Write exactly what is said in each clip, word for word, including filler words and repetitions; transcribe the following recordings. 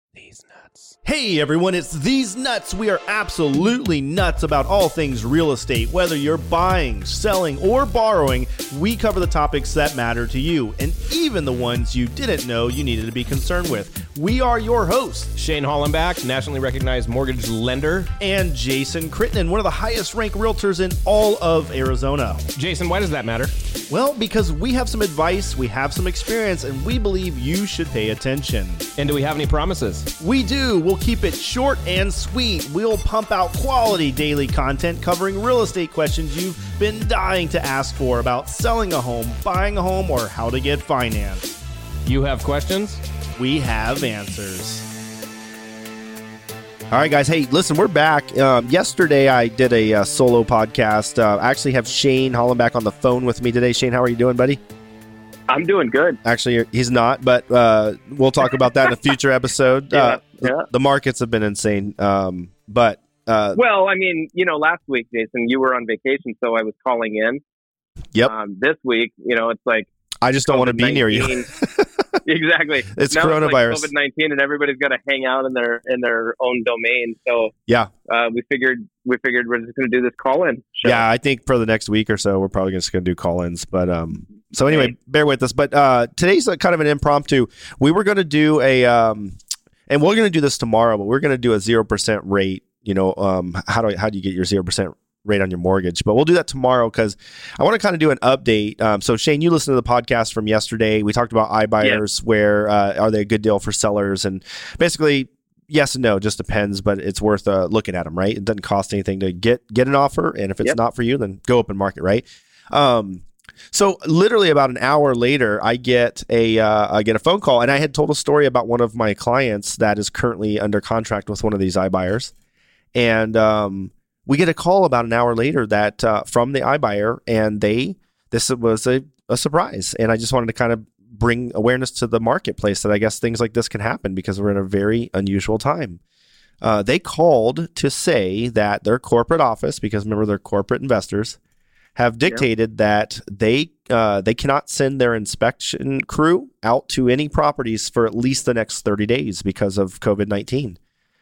These nuts. Hey everyone, it's These Nuts. We are absolutely nuts about all things real estate. Whether you're buying, selling, or borrowing, we cover the topics that matter to you, and even the ones you didn't know you needed to be concerned with. We are your hosts, Shane Hollenbach, nationally recognized mortgage lender, and Jason Crittenden, one of the highest ranked realtors in all of Arizona. Jason, why does that matter? Well, because we have some advice, we have some experience, and we believe you should pay attention. And do we have any promises? We do. We'll keep it short and sweet. We'll pump out quality daily content covering real estate questions you've been dying to ask for about selling a home, buying a home, or how to get financed. You have questions? We have answers. All right, guys. Hey, listen, we're back. Um, yesterday, I did a uh, solo podcast. Uh, I actually have Shane Hollenbach on the phone with me today. Shane, how are you doing, buddy? I'm doing good. Actually, he's not, but uh, we'll talk about that in a future episode. yeah, uh, yeah. The, the markets have been insane. Um, but uh, well, I mean, you know, last week, Jason, you were on vacation, so I was calling in. Yep. Um, this week, you know, it's like I just don't want to be near you. Exactly. It's now coronavirus. It's like COVID nineteen, and everybody's got to hang out in their in their own domain. So yeah, uh, we figured we figured we're just going to do this call in. Yeah, I think for the next week or so, we're probably just going to do call ins. But um, so anyway, okay. Bear with us. But uh, today's a, kind of an impromptu. We were going to do a um, and we're going to do this tomorrow, but we're going to do a zero percent rate. You know, um, how do how do you get your zero percent rate on your mortgage? But we'll do that tomorrow because I want to kind of do an update. Um, so Shane, you listened to the podcast from yesterday. We talked about iBuyers. Yeah. Where uh, are they a good deal for sellers? And basically, yes and no, just depends. But it's worth uh, looking at them, right? It doesn't cost anything to get get an offer, and if it's yep. not for you, then go open market, right? Um, so literally about an hour later, I get a uh, I get a phone call, and I had told a story about one of my clients that is currently under contract with one of these iBuyers, and um. We get a call about an hour later that uh, from the iBuyer, and they this was a, a surprise. And I just wanted to kind of bring awareness to the marketplace that I guess things like this can happen because we're in a very unusual time. Uh, they called to say that their corporate office, because remember they're corporate investors, have dictated yeah. that they uh, they cannot send their inspection crew out to any properties for at least the next thirty days because of COVID nineteen.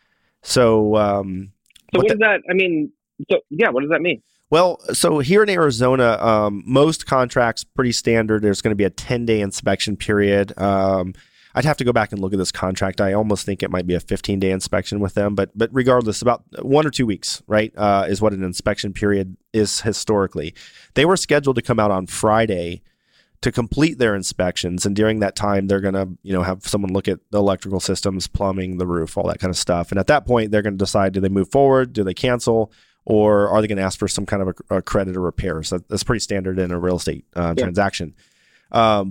So. Um, So what, what does that, I mean, so yeah, what does that mean? Well, so here in Arizona, um, most contracts, pretty standard. There's going to be a ten-day inspection period. Um, I'd have to go back and look at this contract. I almost think it might be a fifteen-day inspection with them. But but regardless, about one or two weeks, right, uh, is what an inspection period is historically. They were scheduled to come out on Friday to complete their inspections. And during that time, they're going to, you know, have someone look at the electrical systems, plumbing, the roof, all that kind of stuff. And at that point, they're going to decide, do they move forward? Do they cancel? Or are they going to ask for some kind of a, a credit or repairs? That, that's pretty standard in a real estate uh, yeah. transaction. Um,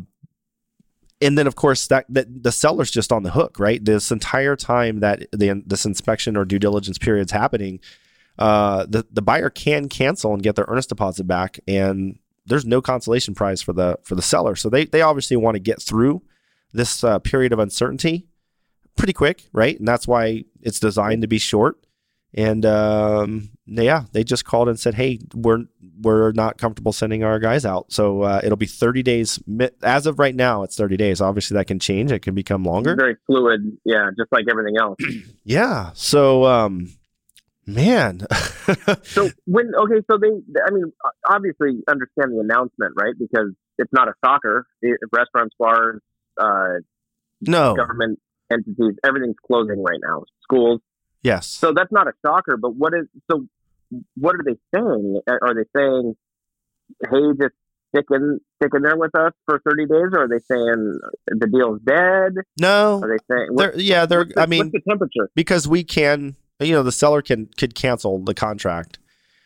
and then, of course, that, that the seller's just on the hook, right? This entire time that the, this inspection or due diligence period is happening, uh, the, the buyer can cancel and get their earnest deposit back, and there's no consolation prize for the for the seller. So they they obviously want to get through this uh, period of uncertainty pretty quick, right? And that's why it's designed to be short. And um, yeah, they just called and said, "Hey, we're we're not comfortable sending our guys out." So uh, it'll be thirty days. As of right now, it's thirty days. Obviously, that can change. It can become longer. Very fluid, yeah, just like everything else. yeah. So. Um, Man. so when, okay, so they, I mean, obviously understand the announcement, right? Because it's not a soccer. It, restaurants, bars, uh, no government entities, everything's closing right now. Schools. Yes. So that's not a shocker, but what is, so what are they saying? Are they saying, hey, just stick in, stick in there with us for thirty days? Or are they saying the deal's dead? No. Are they saying, what, they're, yeah, they're, the, I mean, what's the temperature? Because we can, you know, the seller can could cancel the contract.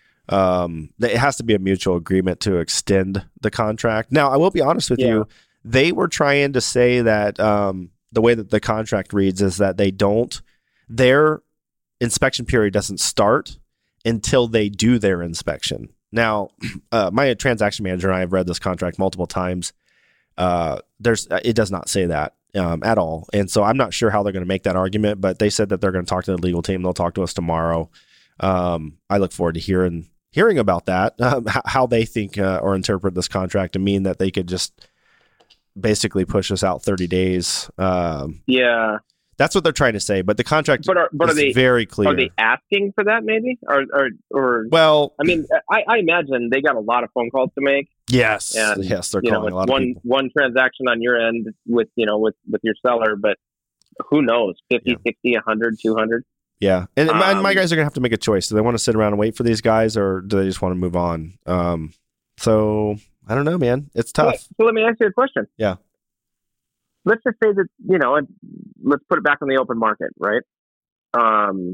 Um, it has to be a mutual agreement to extend the contract. Now, I will be honest with yeah. you. They were trying to say that um, the way that the contract reads is that they don't, their inspection period doesn't start until they do their inspection. Now, uh, my transaction manager and I have read this contract multiple times. Uh, there's, it does not say that. Um, at all. And so I'm not sure how they're going to make that argument, but they said that they're going to talk to the legal team. They'll talk to us tomorrow. Um, I look forward to hearing hearing about that, um, h- how they think uh, or interpret this contract to mean that they could just basically push us out thirty days. Um, yeah. That's what they're trying to say, but the contract But are, but is are they very clear. are they asking for that? Maybe or or, or well, I mean, I, I imagine they got a lot of phone calls to make. yes, And, yes, they're You know, calling it's a lot one of people. one transaction on your end with you know with with your seller, but who knows, fifty, Yeah. sixty, one hundred, two hundred. Yeah, and my, Um, my guys are gonna have to make a choice. Do they want to sit around and wait for these guys, or do they just want to move on? Um, so I don't know, man. It's tough. So, so let me ask you a question. Yeah. Let's just say that, you know, and let's put it back on the open market, right? Um,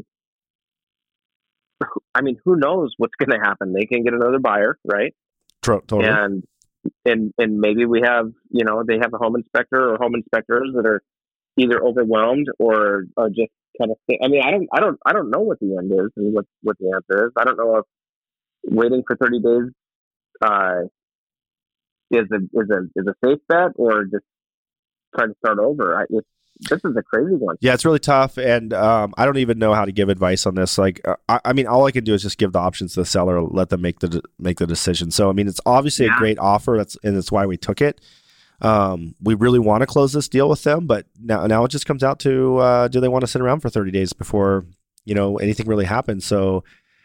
I mean, who knows what's going to happen? They can get another buyer, right? Tro- totally. And and and maybe we have, you know, they have a home inspector or home inspectors that are either overwhelmed or are just kind of. I mean, I don't, I don't, I don't know what the end is and what what the answer is. I don't know if waiting for thirty days uh, is a is a is a safe bet or just trying to start over. I, it's, this is a crazy one. Yeah, it's really tough, and um, I don't even know how to give advice on this. Like, uh, I, I mean, all I can do is just give the options to the seller, let them make the de- make the decision. So, I mean, it's obviously Yeah. a great offer. That's and that's why we took it. Um, we really want to close this deal with them, but now now it just comes out to uh, do they want to sit around for thirty days before you know anything really happens? So.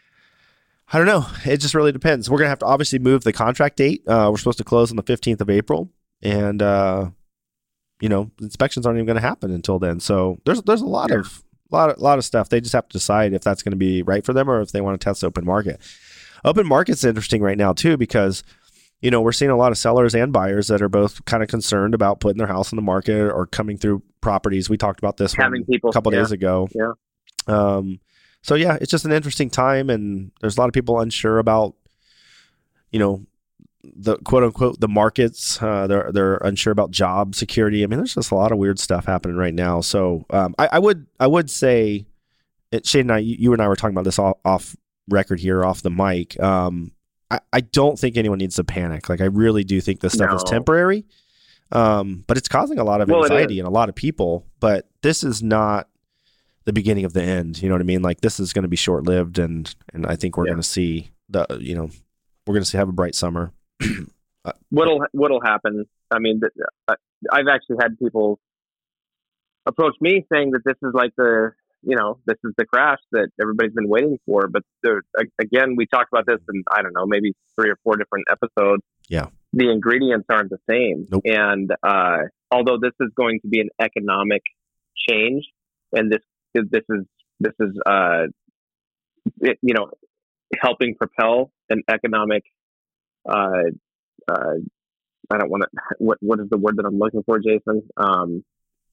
I don't know. It just really depends. We're gonna have to obviously move the contract date. Uh, we're supposed to close on the fifteenth of April, and uh, you know, inspections aren't even going to happen until then. So there's there's a lot Yeah. of lot of lot of stuff. They just have to decide if that's going to be right for them or if they want to test open market. Open market's interesting right now too because you know we're seeing a lot of sellers and buyers that are both kind of concerned about putting their house on the market or coming through properties. We talked about this Having one people- a couple yeah. days ago. Yeah. Um. So yeah, it's just an interesting time, and there's a lot of people unsure about, you know, the quote unquote the markets. Uh, they're they're unsure about job security. I mean, there's just a lot of weird stuff happening right now. So um, I, I would I would say, it, Shane and I, you, you and I were talking about this off, off record here, off the mic. Um, I, I don't think anyone needs to panic. Like I really do think this stuff No. is temporary. Um, but it's causing a lot of Well, it anxiety is. in a lot of people. But this is not the beginning of the end. You know what I mean? Like this is going to be short lived, and and I think we're Yeah. going to see the you know we're going to see have a bright summer. What'll what'll happen? I mean, th- uh, I've actually had people approach me saying that this is like the you know this is the crash that everybody's been waiting for. But there, a- again, we talked about this in I don't know maybe three or four different episodes. Yeah. The ingredients aren't the same, Nope. and uh, although this is going to be an economic change, and this this is this is uh, it, you know helping propel an economic. Uh, uh, I don't want to. What what is the word that I'm looking for, Jason? Um,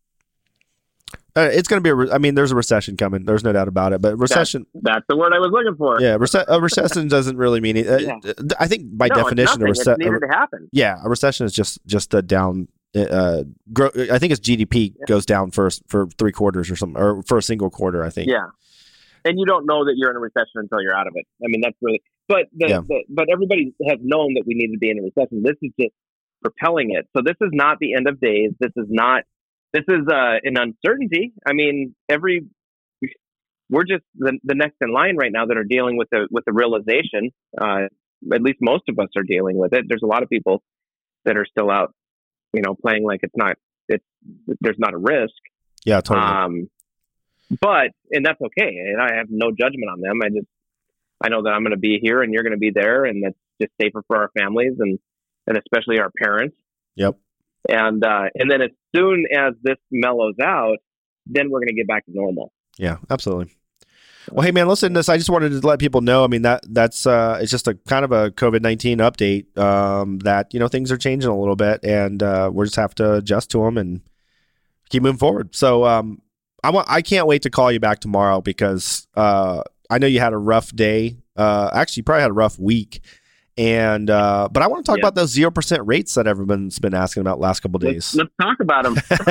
Uh, it's going to be a re- I mean, there's a recession coming. There's no doubt about it. But recession, that's the word I was looking for. yeah, rece- a recession doesn't really mean it. Uh, Yeah. I think by no, definition, a it's, nothing. It's recession. needed to happen. Yeah, a recession is just just a down. Uh, grow, I think it's G D P Yeah. goes down for for three quarters or something, or for a single quarter. I think. Yeah, and you don't know that you're in a recession until you're out of it. I mean, that's really. But the, Yeah. the but everybody has known that we need to be in a recession. This is just propelling it. So this is not the end of days. This is not. This is uh, an uncertainty. I mean, every we're just the, the next in line right now that are dealing with the with the realization. Uh, at least most of us are dealing with it. There's a lot of people that are still out, you know, playing like it's not. It's there's not a risk. Yeah, totally. Um, but and that's okay, and I have no judgment on them. I just I know that I'm going to be here and you're going to be there, and that's just safer for our families and and especially our parents. Yep. And uh, and then as soon as this mellows out, then we're going to get back to normal. Yeah, absolutely. Well, hey man, listen to this. I just wanted to let people know. I mean, that that's uh, it's just a kind of a COVID nineteen update. Um, that you know things are changing a little bit, and uh, we just have to adjust to them and keep moving forward. So um, I want I can't wait to call you back tomorrow because uh, I know you had a rough day. Uh, actually, you probably had a rough week. And uh, but I want to talk Yeah. about those zero percent rates that everyone's been asking about last couple days. Let's, let's talk about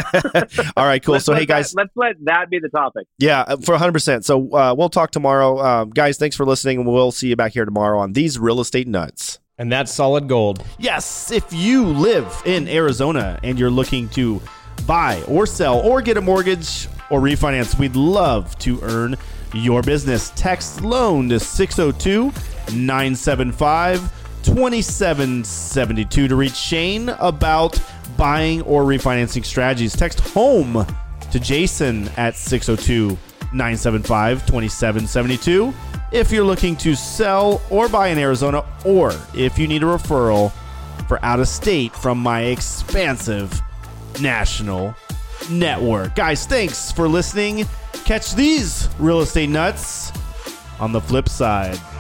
them. All right, cool. Let's So let hey guys, that, let's let that be the topic. yeah, for one hundred percent. So uh, we'll talk tomorrow. Um, guys, thanks for listening, and we'll see you back here tomorrow on These Real Estate Nuts. And that's solid gold. Yes, if you live in Arizona and you're looking to buy or sell or get a mortgage or refinance, we'd love to earn your business. Text LOAN to six oh two, nine seven five, two seven seven two to reach Shane about buying or refinancing strategies. Text HOME to Jason at six oh two, nine seven five, two seven seven two if you're looking to sell or buy in Arizona, or if you need a referral for out of state from my expansive national network. Guys, thanks for listening. Catch these real estate nuts on the flip side.